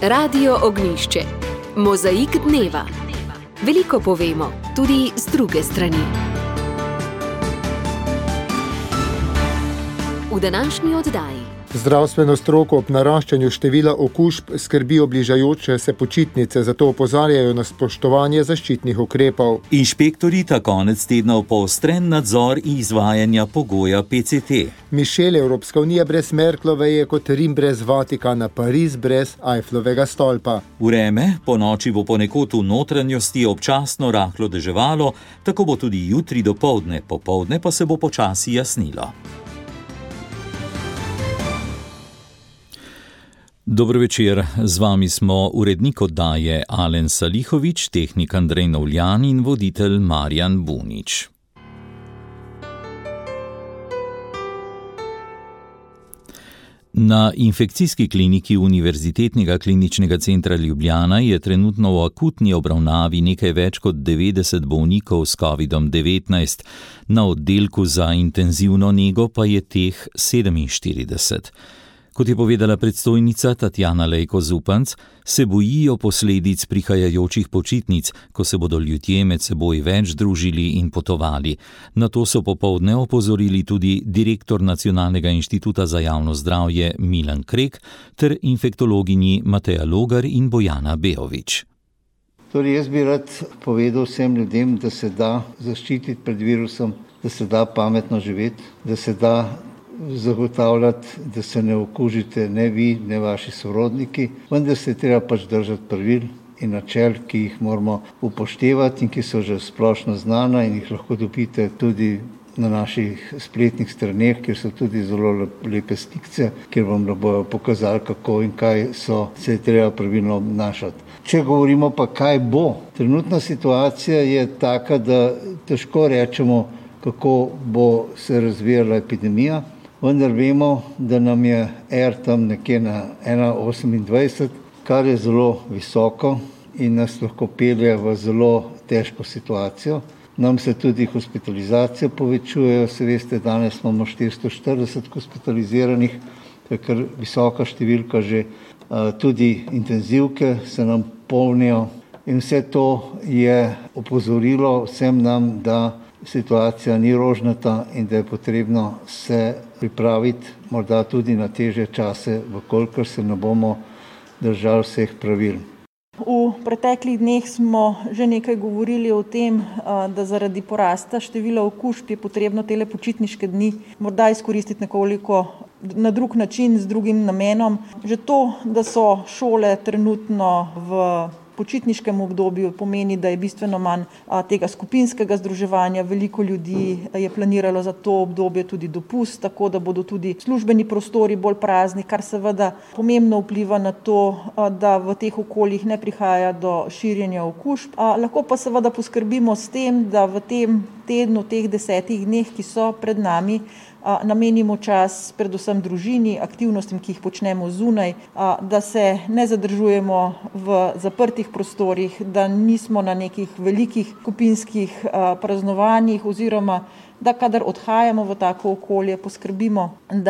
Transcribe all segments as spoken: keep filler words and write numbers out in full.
Radio Ognjišče. Mozaik dneva. Veliko povemo, tudi z druge strani. V današnji oddaji. Zdravstveno stroko ob naraščanju števila okužb skrbijo bližajoče se počitnice, zato opozarjajo na spoštovanje zaščitnih ukrepov. Inšpektorji ta konec tedna poostren nadzor izvajanja pogoja P C T. Mišel, Evropska unija brez Merklove je kot Rim brez Vatikana, Pariz brez Eifflovega stolpa. Vreme, po noči bo ponekod v notranjosti občasno rahlo deževalo, tako bo tudi jutri dopoldne, popoldne pa se bo počasi jasnilo. Dobro večer, z vami smo urednik oddaje Alen Salihovič, tehnik Andrej Novljan in voditelj Marjan Bunič. Na infekcijski kliniki Univerzitetnega kliničnega centra Ljubljana je trenutno v akutni obravnavi nekaj več kot devetdeset bolnikov s kovidom devetnajst, na oddelku za intenzivno nego pa je teh sedeminštirideset. Kot je povedala predstojnica Tatjana Lejko Zupanc, se bojijo posledic prihajajočih počitnic, ko se bodo ljudje med seboj več družili in potovali. Na to so popoldne opozorili tudi direktor Nacionalnega inštituta za javno zdravje Milan Krek ter infektologinji Mateja Logar in Bojana Beovič. Torej jaz bi rad povedal vsem ljudem, da se da zaščititi pred virusom, da se da pametno živeti, da se da zagotavljati, da se ne okužite ne vi, ne vaši sorodniki, vendar se je treba pač držati pravil in načel, ki jih moramo upoštevati in ki so že splošno znana in jih lahko dobite tudi na naših spletnih straneh, kjer so tudi zelo lepe slikce, kjer vam bodo pokazali, kako in kaj so, se je treba pravilno obnašati. Če govorimo pa, kaj bo, trenutna situacija je taka, da težko rečemo, kako bo se razvijala epidemija, vendar vemo, da nam je R tam nekje na ena celih osemindvajset, kar je zelo visoko in nas lahko pelje v zelo težko situacijo. Nam se tudi hospitalizacije povečujejo, se veste, danes imamo štiristo štirideset hospitaliziranih, to je kar visoka številka že, tudi intenzivke se nam polnijo in vse to je opozorilo vsem nam, da situacija ni rožnata in da je potrebno se pripraviti morda tudi na težje čase, vkolikor se ne bomo držali vseh pravil. V preteklih dneh smo že nekaj govorili o tem, da zaradi porasta števila okužb je potrebno tele počitniške dni morda izkoristiti nekoliko na drug način, z drugim namenom. Že to, da so šole trenutno v počitniškem obdobju, pomeni, da je bistveno manj tega skupinskega združevanja. Veliko ljudi je planiralo za to obdobje tudi dopust, tako da bodo tudi službeni prostori bolj prazni, kar seveda pomembno vpliva na to, da v teh okoljih ne prihaja do širjenja okužb. Lahko pa seveda poskrbimo s tem, da v tem tednu, teh desetih dneh, ki so pred nami, namenimo čas predvsem družini, aktivnostim, ki jih počnemo zunaj, da se ne zadržujemo v zaprtih prostorih, da nismo na nekih velikih skupinskih praznovanjih oziroma da kadar odhajamo v tako okolje, poskrbimo,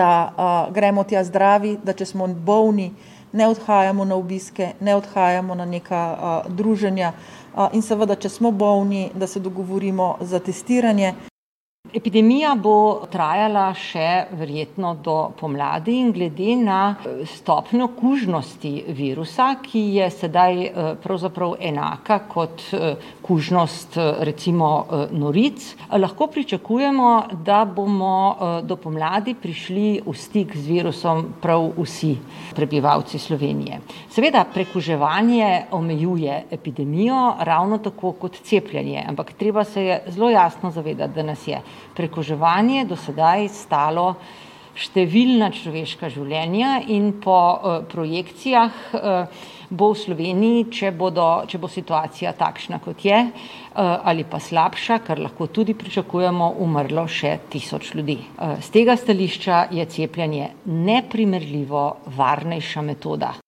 da gremo tja zdravi, da če smo bolni, ne odhajamo na obiske, ne odhajamo na neka druženja in seveda, če smo bolni, da se dogovorimo za testiranje. Epidemija bo trajala še verjetno do pomladi in glede na stopnjo kužnosti virusa, ki je sedaj pravzaprav enaka kot kužnost recimo noric, lahko pričakujemo, da bomo do pomladi prišli v stik z virusom prav vsi prebivalci Slovenije. Seveda prekuževanje omejuje epidemijo ravno tako kot cepljenje, ampak treba se je zelo jasno zavedati, da nas je prekuževanje do sedaj stalo številna človeška življenja in po uh, projekcijah uh, bo v Sloveniji, če, bodo, če bo situacija takšna, kot je, uh, ali pa slabša, kar lahko tudi pričakujemo, umrlo še tisoč ljudi. Uh, z tega stališča je cepljenje neprimerljivo varnejša metoda.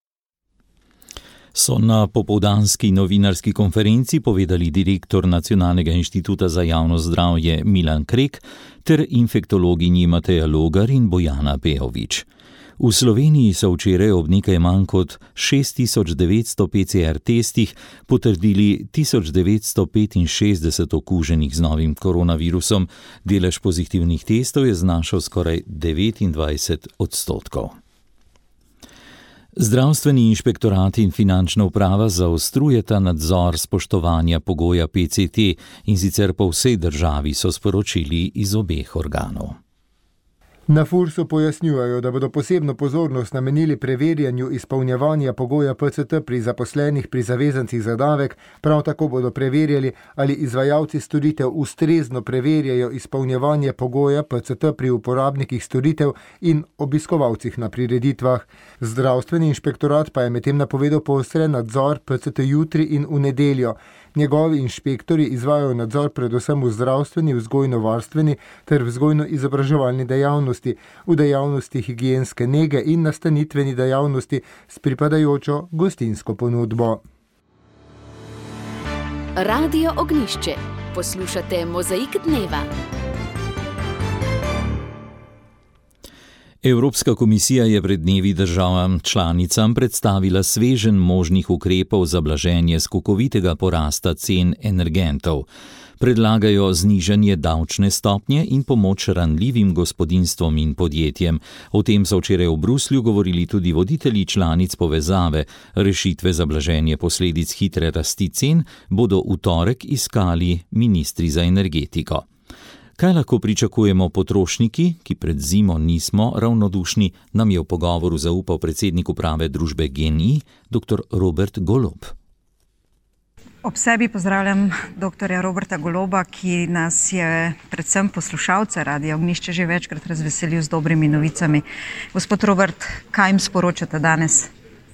So na popoldanski novinarski konferenci povedali direktor Nacionalnega inštituta za javno zdravje Milan Krek ter infektologinji Mateja Logar in Bojana Beovič. V Sloveniji so včeraj ob nekaj manj kot šest tisoč devetsto P C R testih potrdili tisoč devetsto petinšestdeset okuženih z novim koronavirusom. Delež pozitivnih testov je znašal skoraj devetindvajset odstotkov. Zdravstveni inšpektorat in finančna uprava zaostrujeta nadzor spoštovanja pogoja P C T in sicer po vsej državi, so sporočili iz obeh organov. Na Fursu pojasnjujejo, da bodo posebno pozornost namenili preverjanju izpolnjevanja pogoja P C T pri zaposlenih pri zavezancih za davek, prav tako bodo preverjali, ali izvajalci storitev ustrezno preverjajo izpolnjevanje pogoja P C T pri uporabnikih storitev in obiskovalcih na prireditvah. Zdravstveni inšpektorat pa je medtem napovedal poostren nadzor P C T jutri in v nedeljo. Njegovi inšpektori izvajajo nadzor predvsem v zdravstveni, vzgojno-varstveni ter vzgojno-izobraževalni dejavnosti, v dejavnosti higienske nege in nastanitveni dejavnosti s pripadajočo gostinsko ponudbo. Radio Ognjišče. Poslušate Mozaik dneva. Evropska komisija je pred dnevi državam članicam predstavila sveženj možnih ukrepov za blaženje skokovitega porasta cen energentov. Predlagajo znižanje davčne stopnje in pomoč ranljivim gospodinjstvom in podjetjem. O tem so včeraj v Bruslju govorili tudi voditelji članic povezave. Rešitve za blaženje posledic hitre rasti cen bodo v torek iskali ministri za energetiko. Kaj lahko pričakujemo potrošniki, ki pred zimo nismo ravnodušni, nam je v pogovoru zaupal predsednik uprave družbe G N I, dr. Robert Golob. Ob sebi pozdravljam doktorja Roberta Goloba, ki nas je predvsem poslušalce Radia Ognjišče že večkrat razveselil z dobrimi novicami. Gospod Robert, kaj jim sporočate danes?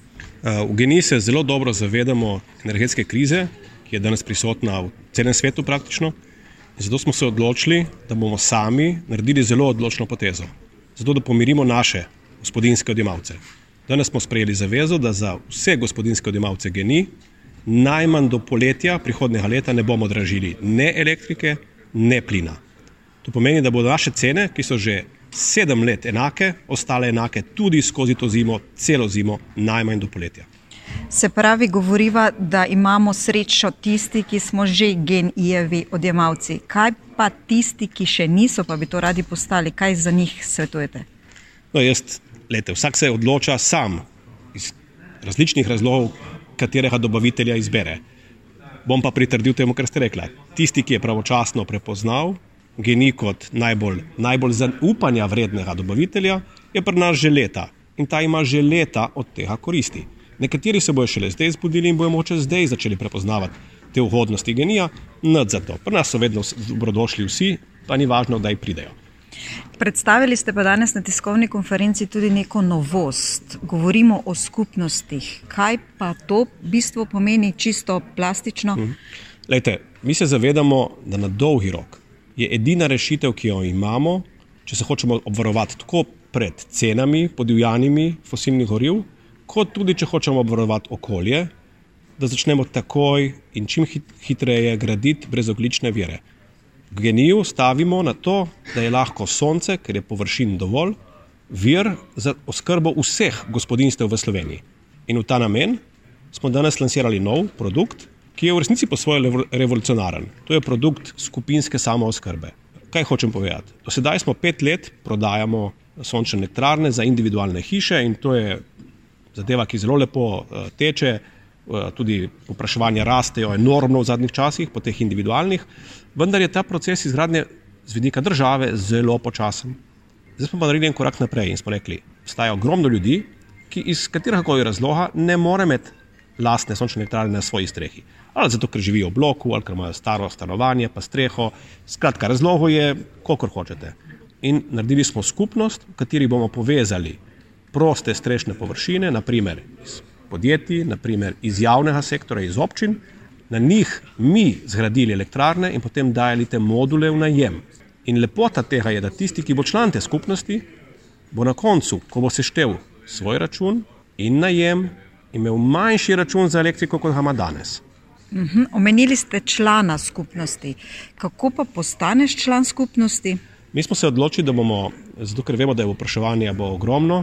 V G N I se zelo dobro zavedamo energetske krize, ki je danes prisotna v celem svetu praktično. Zato smo se odločili, da bomo sami naredili zelo odločno potezo. Zato, da pomirimo naše gospodinjske odjemalce. Danes smo sprejeli zavezo, da za vse gospodinjske odjemalce G N I najmanj do poletja prihodnjega leta ne bomo dražili ne elektrike, ne plina. To pomeni, da bodo naše cene, ki so že sedem let enake, ostale enake tudi skozi to zimo, celo zimo, najmanj do poletja. Se pravi, govoriva, da imamo srečo tisti, ki smo že G N I-jevi odjemalci. Kaj pa tisti, ki še niso, pa bi to radi postali? Kaj za njih svetujete? No, jaz, lete, vsak se odloča sam iz različnih razlogov, katerega dobavitelja izbere. Bom pa pritrdil temu, kar ste rekla. Tisti, ki je pravočasno prepoznal G N I kot najbolj, najbolj zaupanja vrednega dobavitelja, je pri nas že leta. In ta ima že leta od tega koristi. Nekateri se bojo šele zdaj zbudili in bojo moče zdaj začeli prepoznavati te ugodnosti G N I-ja, nad za to. Pri nas so vedno dobrodošli vsi, pa ni važno, da jih pridejo. Predstavili ste pa danes na tiskovni konferenci tudi neko novost. Govorimo o skupnostih. Kaj pa to v bistvu pomeni čisto plastično? Hmm. Lejte, mi se zavedamo, da na dolgi rok je edina rešitev, ki jo imamo, če se hočemo obvarovati tako pred cenami, podivjanimi fosilnih goriv, kot tudi, če hočemo obvarovati okolje, da začnemo takoj in čim hitreje graditi brezogljične vire. V G N I-ju stavimo na to, da je lahko sonce, ker je površin dovolj, vir za oskrbo vseh gospodinjstev v Sloveniji. In v ta namen smo danes lansirali nov produkt, ki je v resnici po svoje revolucionaren. To je produkt skupinske samooskrbe. Kaj hočem povedati? Do sedaj smo pet let prodajamo sončne elektrarne za individualne hiše in to je zadeva, ki zelo lepo teče, tudi povpraševanja rastejo enormno v zadnjih časih po teh individualnih, vendar je ta proces izgradnje z vidika države zelo počasen. Zdaj smo pa naredili en korak naprej in smo rekli, obstaja ogromno ljudi, ki iz kateregakoli razloga ne more imeti lastne sončne elektrarne na svoji strehi. Ali zato, ker živijo v bloku, ali ker imajo staro stanovanje, pa streho. Skratka, razlogov je, kolikor hočete. In naredili smo skupnost, v kateri bomo povezali proste strešne površine, naprimer iz podjetij, naprimer iz javnega sektora, iz občin, na njih mi zgradili elektrarne in potem dajali te module v najem. In lepota tega je, da tisti, ki bo član te skupnosti, bo na koncu, ko bo seštel svoj račun in najem, imel manjši račun za elektriko, kot ga ima danes. Uhum. Omenili ste člana skupnosti. Kako pa postaneš član skupnosti? Mi smo se odločili, da bomo, zato ker vemo, da je povpraševanje bo ogromno,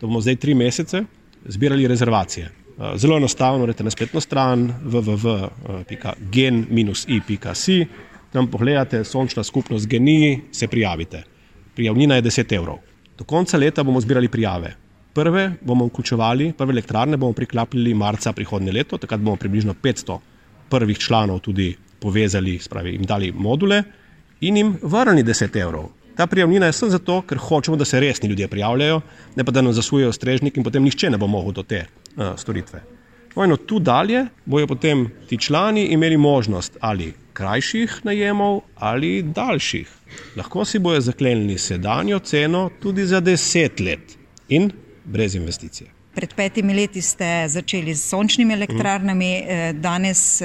da bomo zdaj tri mesece zbirali rezervacije. Zelo enostavno, idete na spletno stran w w w pika gen dash i pika si, tam pogledate sončna skupnost GEN-I, se prijavite. Prijavnina je deset evrov. Do konca leta bomo zbirali prijave. Prve bomo vključevali, prve elektrarne bomo priklapljali marca prihodnje leto, takrat bomo približno petsto prvih članov tudi povezali, spravi, jim dali module in jim vrnili deset evrov. Ta prijavnina je samo zato, ker hočemo, da se resni ljudje prijavljajo, ne pa da nam zasujejo strežnik in potem nihče ne bo mogel do te uh, storitve. No, tu dalje bojo potem ti člani imeli možnost ali krajših najemov ali daljših. Lahko si bojo zaklenili sedanjo ceno tudi za deset let in brez investicije. Pred petimi leti ste začeli s sončnimi elektrarnami, mm. danes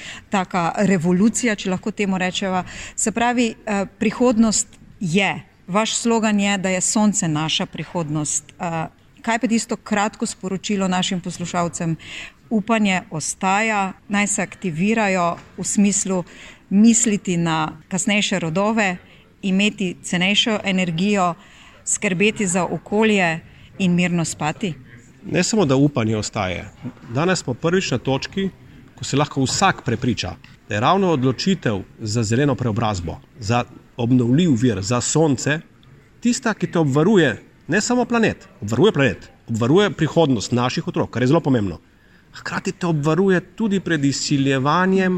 taka revolucija, če lahko temu rečeva. Se pravi, prihodnost je. Vaš slogan je, da je sonce naša prihodnost. Kaj pa tisto kratko sporočilo našim poslušalcem? Upanje ostaja, naj se aktivirajo v smislu misliti na kasnejše rodove, imeti cenejšo energijo, skrbeti za okolje in mirno spati? Ne samo, da upanje ostaje. Danes smo prvič na točki, ko se lahko vsak prepriča, da je ravno odločitev za zeleno preobrazbo, za obnovljiv vir, za sonce, tista, ki te obvaruje ne samo planet, obvaruje planet, obvaruje prihodnost naših otrok, kar je zelo pomembno. Hkrati te obvaruje tudi pred izsiljevanjem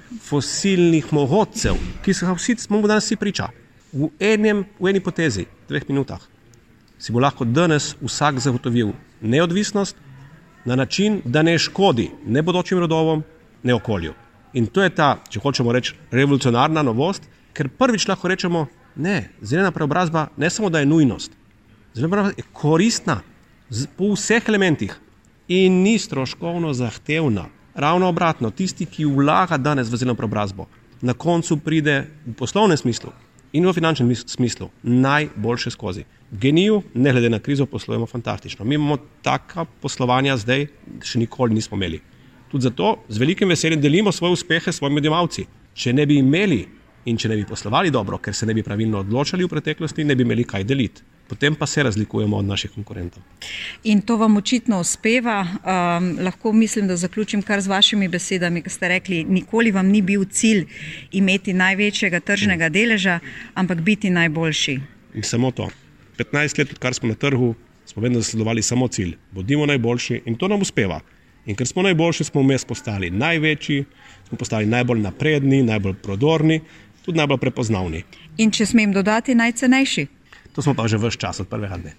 fosilnih mogodcev, ki se vsi smo danes vsi priča. V, enem, v eni potezi, dveh minutah, si bo lahko danes vsak zagotovil neodvisnost na način, da ne škodi ne bodočim rodovom, ne okolju. In to je ta, če hočemo reči, revolucionarna novost, ker prvič lahko rečemo, ne, zelena preobrazba ne samo, da je nujnost, zelena preobrazba je koristna po vseh elementih in ni stroškovno zahtevna. Ravno obratno, tisti, ki vlaga danes v zeleno preobrazbo, na koncu pride v poslovnem smislu in v finančnem smislu najboljše skozi. V GEN-I-ju, ne glede na krizo, poslujemo fantastično. Mi imamo taka poslovanja zdaj, še nikoli nismo imeli. Tudi zato z velikim veseljem delimo svoje uspehe s svojimi odjemalci. Če ne bi imeli in če ne bi poslovali dobro, ker se ne bi pravilno odločali v preteklosti, ne bi imeli kaj deliti. Potem pa se razlikujemo od naših konkurentov. In to vam očitno uspeva. Um, lahko mislim, da zaključim kar z vašimi besedami, ki ste rekli, nikoli vam ni bil cilj imeti največjega tržnega deleža, ampak biti najboljši. In samo to. petnajst let, odkar smo na trgu, smo vedno zasledovali samo cilj. Bodimo najboljši in to nam uspeva. In ker smo najboljši, smo vmes postali največji, smo postali najbolj napredni, najbolj prodorni, tudi najbolj prepoznavni. In če smem dodati, najcenejši. To smo pa že ves čas od prvega dne.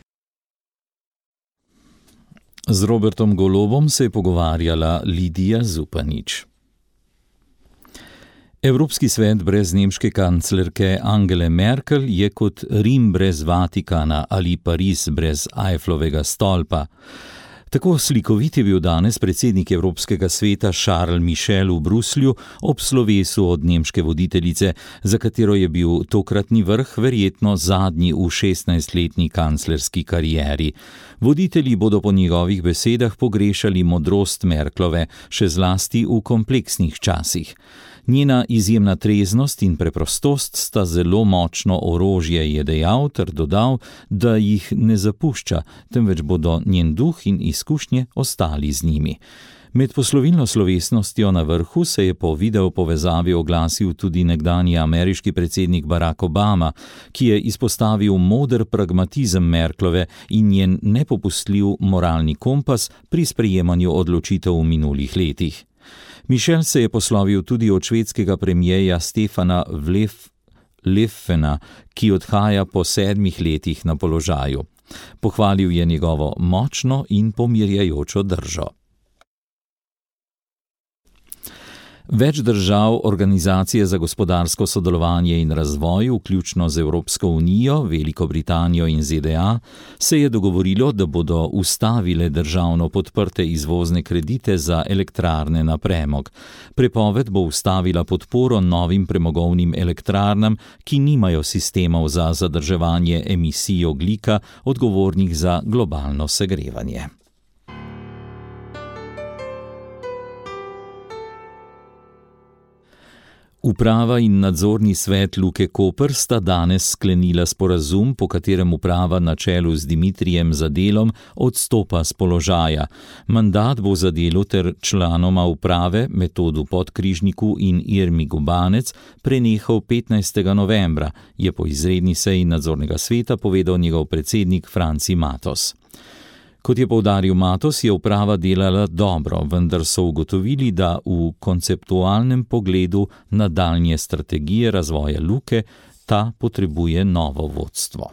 Z Robertom Golobom se je pogovarjala Lidija Zupanič. Evropski svet brez nemške kanclerke Angele Merkel je kot Rim brez Vatikana ali Pariz brez Eifflovega stolpa. Tako slikovit je bil danes predsednik Evropskega sveta Charles Michel v Bruslju ob slovesu od nemške voditeljice, za katero je bil tokratni vrh verjetno zadnji v šestnajstletni kanclerski karieri. Voditelji bodo po njegovih besedah pogrešali modrost Merklove, še zlasti v kompleksnih časih. Njena izjemna treznost in preprostost sta zelo močno orožje, je dejal, ter dodal, da jih ne zapušča, temveč bodo njen duh in izkušnje ostali z njimi. Med poslovilno slovesnostjo na vrhu se je po video povezavi oglasil tudi nekdanji ameriški predsednik Barack Obama, ki je izpostavil moder pragmatizem Merklove in njen nepopustljiv moralni kompas pri sprejemanju odločitev v minulih letih. Michel se je poslovil tudi od švedskega premijeja Stefana Löfvena, ki odhaja po sedmih letih na položaju. Pohvalil je njegovo močno in pomirjajočo držo. Več držav Organizacije za gospodarsko sodelovanje in razvoj, vključno z Evropsko unijo, Veliko Britanijo in Z D A, se je dogovorilo, da bodo ustavile državno podprte izvozne kredite za elektrarne na premog. Prepoved bo ustavila podporo novim premogovnim elektrarnam, ki nimajo sistemov za zadrževanje emisij ogljika, odgovornih za globalno segrevanje. Uprava in nadzorni svet Luke Koper sta danes sklenila sporazum, po katerem uprava na čelu z Dimitrijem Zadelom odstopa s položaja. Mandat bo Zadelu ter članoma uprave Metodu Podkrižniku in Irmi Gubanec prenehal petnajstega novembra, je po izredni seji nadzornega sveta povedal njegov predsednik Franci Matos. Kot je poudaril Matos, je uprava delala dobro, vendar so ugotovili, da v konceptualnem pogledu nadaljnje strategije razvoja Luke ta potrebuje novo vodstvo.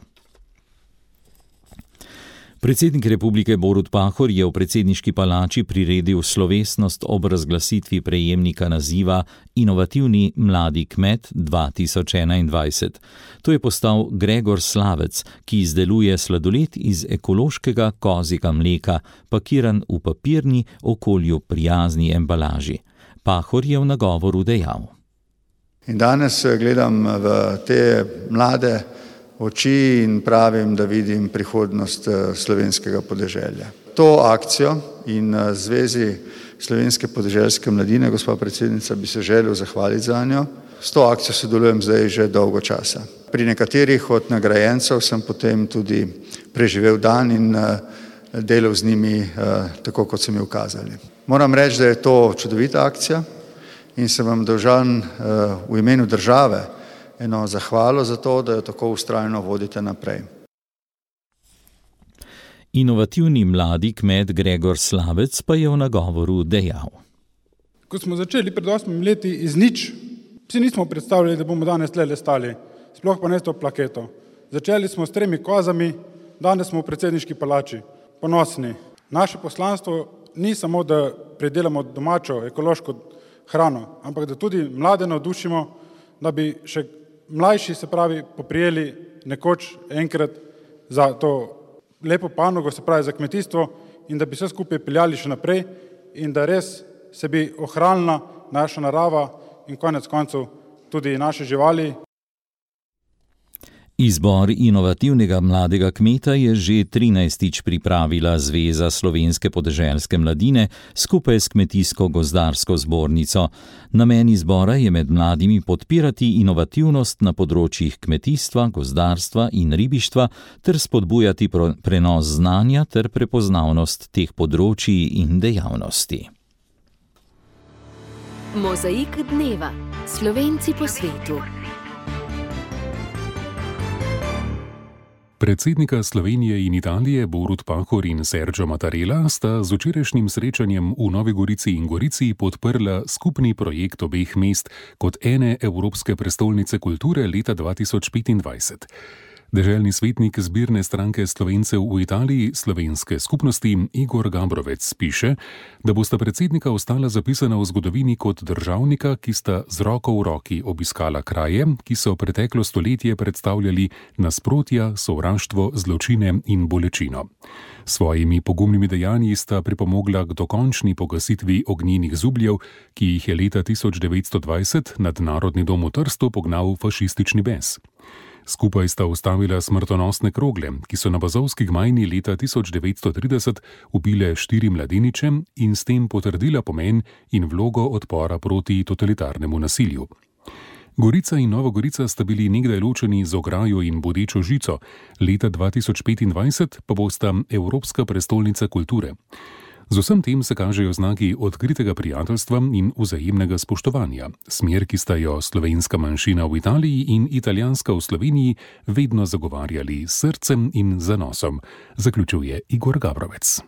Predsednik republike Borut Pahor je v predsedniški palači priredil slovesnost ob razglasitvi prejemnika naziva Inovativni mladi kmet dva tisoč enaindvajset. To je postal Gregor Slavec, ki izdeluje sladoled iz ekološkega kozjega mleka, pakiran v papirni, okolju prijazni embalaži. Pahor je v nagovoru dejal. In danes gledam v te mlade oči in pravim, da vidim prihodnost slovenskega podeželja. To akcijo in Zvezi slovenske podeželske mladine, gospa predsednica, bi se želel zahvaliti za njo. S to akcijo sodelujem zdaj že dolgo časa. Pri nekaterih od nagrajencev sem potem tudi preživel dan in delal z njimi tako, kot so mi ukazali. Moram reči, da je to čudovita akcija in sem vam dolžan v imenu države eno zahvalo za to, da jo tako vztrajno vodite naprej. Inovativni mladi kmet Gregor Slavec pa je v nagovoru dejal. Ko smo začeli pred osmimi leti iz nič, si nismo predstavljali, da bomo danes tlele stali, sploh pa ne to plaketo. Začeli smo s tremi kozami, danes smo v predsedniški palači, ponosni. Naše poslanstvo ni samo, da pridelamo domačo ekološko hrano, ampak da tudi mlade navdušimo, da bi še mlajši, se pravi, poprijeli nekoč enkrat za to lepo panogo, se pravi za kmetijstvo, in da bi vse skupaj peljali še naprej in da res se bi ohranila naša narava in konec koncev tudi naše živali. Izbor inovativnega mladega kmeta je že trinajstič pripravila Zveza slovenske podeželske mladine skupaj s Kmetijsko-gozdarsko zbornico. Namen izbora je med mladimi podpirati inovativnost na področjih kmetijstva, gozdarstva in ribištva ter spodbujati prenos znanja ter prepoznavnost teh področij in dejavnosti. Mozaik dneva. Slovenci po svetu. Predsednika Slovenije in Italije Borut Pahor in Sergio Mattarella sta z včerajšnjim srečanjem v Novi Gorici in Gorici podprla skupni projekt obeh mest kot ene evropske prestolnice kulture leta dva tisoč petindvajset. Deželni svetnik zbirne stranke Slovencev v Italiji slovenske skupnosti Igor Gabrovec piše, da bosta predsednika ostala zapisana v zgodovini kot državnika, ki sta z roko v roki obiskala kraje, ki so preteklo stoletje predstavljali nasprotja, sovraštvo, zločine in bolečino. Svojimi pogumnimi dejanji sta pripomogla k dokončni pogasitvi ognjenih zubljev, ki jih je leta tisoč devetsto dvajset nad Narodni dom v Trstu pognal fašistični bes. Skupaj sta ustavila smrtonosne krogle, ki so na Bazovski gmajni leta tisoč devetsto trideset ubile štiri mladeniče in s tem potrdila pomen in vlogo odpora proti totalitarnemu nasilju. Gorica in Nova Gorica sta bili nekdaj ločeni z ograjo in bodečo žico, leta dva tisoč petindvajset pa bosta Evropska prestolnica kulture. Z vsem tem se kažejo znaki odkritega prijateljstva in vzajemnega spoštovanja, smer, ki sta jo slovenska manjšina v Italiji in italijanska v Sloveniji vedno zagovarjali s srcem in zanosom, zaključuje Igor Gabrovec.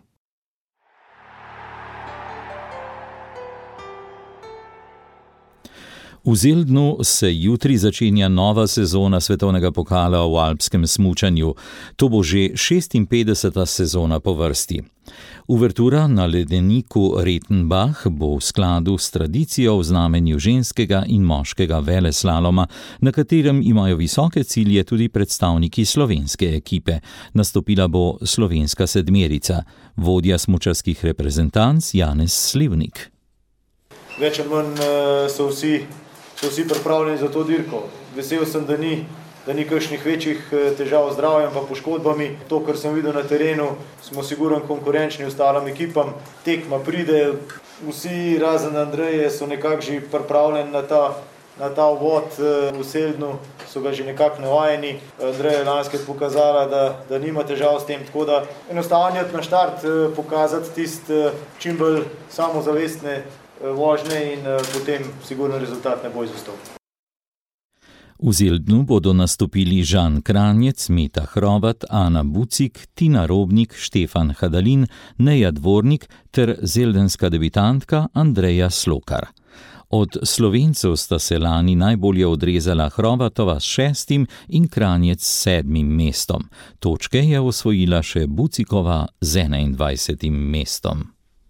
V Zeldnu se jutri začenja nova sezona svetovnega pokala v alpskem smučanju. To bo že šestinpetdeseta sezona po vrsti. Uvertura na ledeniku Rettenbach bo v skladu s tradicijo v znamenju ženskega in moškega veleslaloma, na katerem imajo visoke cilje tudi predstavniki slovenske ekipe. Nastopila bo slovenska sedmerica, vodja smučarskih reprezentanc Janez Slivnik. Več ali manj so vsi, so vsi pripravljeni za to dirko. Vesel sem, da ni da ni kakšnih večjih težav z zdravjem pa poškodbami. To, kar sem videl na terenu, smo sigurno konkurenčni ostalim ekipam. Tekma pride, vsi razen Andreje so nekako že pripravljeni na ta, na ta uvod v Seldnu, so ga že nekako navajeni. Andreja je lanskrat pokazala, da, da nima težav s tem, tako da enostavno na štart pokazati tiste čim bolj samozavestne vožnje in potem sigurno rezultat ne bo izostal. V Zeldnu bodo nastopili Žan Kranjec, Meta Hrovat, Ana Bucik, Tina Robnik, Štefan Hadalin, Neja Dvornik ter zeldenska debitantka Andreja Slokar. Od Slovencev sta se lani najbolje odrezala Hrovatova s šestim in Kranjec s sedmim mestom. Točke je osvojila še Bucikova z enaindvajsetim mestom.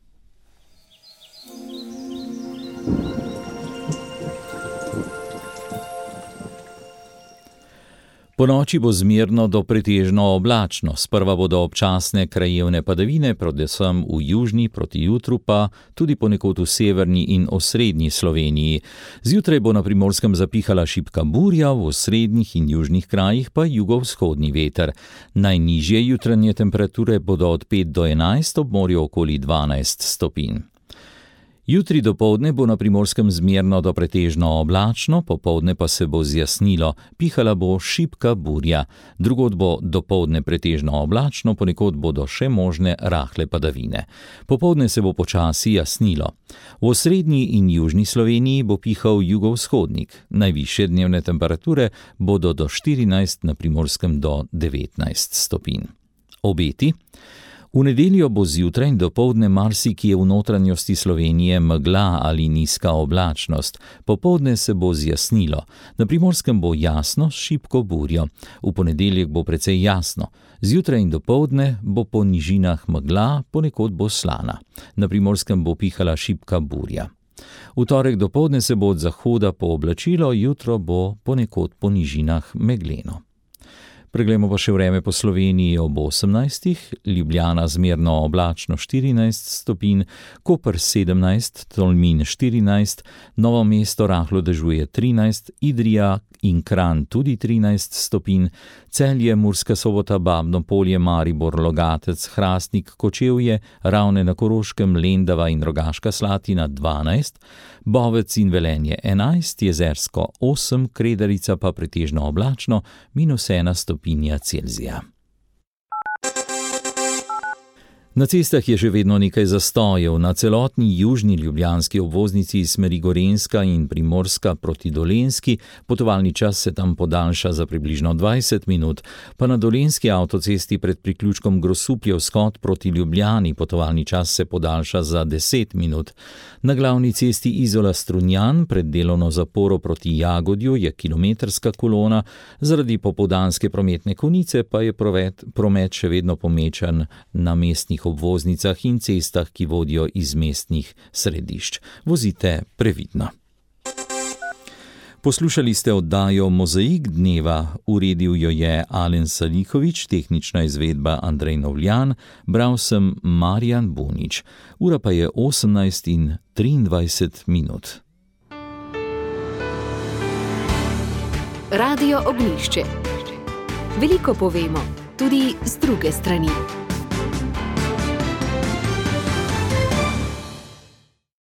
Ponoči bo zmerno do pretežno oblačno, sprva bodo občasne krajevne padavine, predvsem v južni, proti jutru pa tudi ponekod v severni in osrednji Sloveniji. Zjutraj bo na Primorskem zapihala šibka burja, v osrednjih in južnih krajih pa jugovzhodni veter. Najnižje jutranje temperature bodo od pet do enajst, ob morju okoli dvanajst stopinj. Jutri dopoldne bo na Primorskem zmerno do pretežno oblačno, popoldne pa se bo zjasnilo, pihala bo šibka burja. Drugod bo dopoldne pretežno oblačno, ponekod bodo še možne rahle padavine. Popoldne se bo počasi jasnilo. V osrednji in južni Sloveniji bo pihal jugovzhodnik. Najvišje dnevne temperature bodo do štirinajst, na Primorskem do devetnajst stopinj. Obeti. V nedeljo bo zjutraj in dopoldne marsikje v notranjosti Slovenije megla ali nizka oblačnost. Popoldne se bo zjasnilo. Na Primorskem bo jasno s šibko burjo. V ponedeljek bo precej jasno. Zjutraj in dopoldne bo po nižinah megla, ponekod bo slana. Na Primorskem bo pihala šibka burja. V torek dopoldne se bo od zahoda pooblačilo, jutro bo ponekod po nižinah megleno. Preglejmo pa še vreme po Sloveniji ob osemnajstih, Ljubljana zmerno oblačno štirinajst stopinj, Koper sedemnajst, Tolmin štirinajst, Novo mesto rahlo dežuje trinajst, Idrija in Kranj tudi trinajst stopinj, Celje, Murska Sobota, Babno Polje, Maribor, Logatec, Hrastnik, Kočevje, Ravne na Koroškem, Lendava in Rogaška Slatina dvanajst, Bovec in Velenje enajst, Jezersko osem, Kredarica pa pretežno oblačno, minus ena stopinja Celzija. Na cestah je še vedno nekaj zastojev. Na celotni južni ljubljanski obvoznici iz smeri Gorenjska in Primorska proti Dolenjski potovalni čas se tam podaljša za približno dvajset minut, pa na dolenjski avtocesti pred priključkom Grosupljev Skot proti Ljubljani potovalni čas se podaljša za deset minut. Na glavni cesti Izola-Strunjan pred delovno zaporo proti Jagodju je kilometrska kolona, zaradi popoldanske prometne konice pa je promet, promet še vedno pomečan na mestnih obvoznicah in cestah, ki vodijo iz mestnih središč. Vozite previdno. Poslušali ste oddajo Mozaik dneva, uredil jo je Alen Salikovič, tehnična izvedba Andrej Novljan, bral sem Marjan Bunič. Ura pa je osemnajst in triindvajset minut. Radio Ognjišče. Veliko povemo, tudi z druge strani.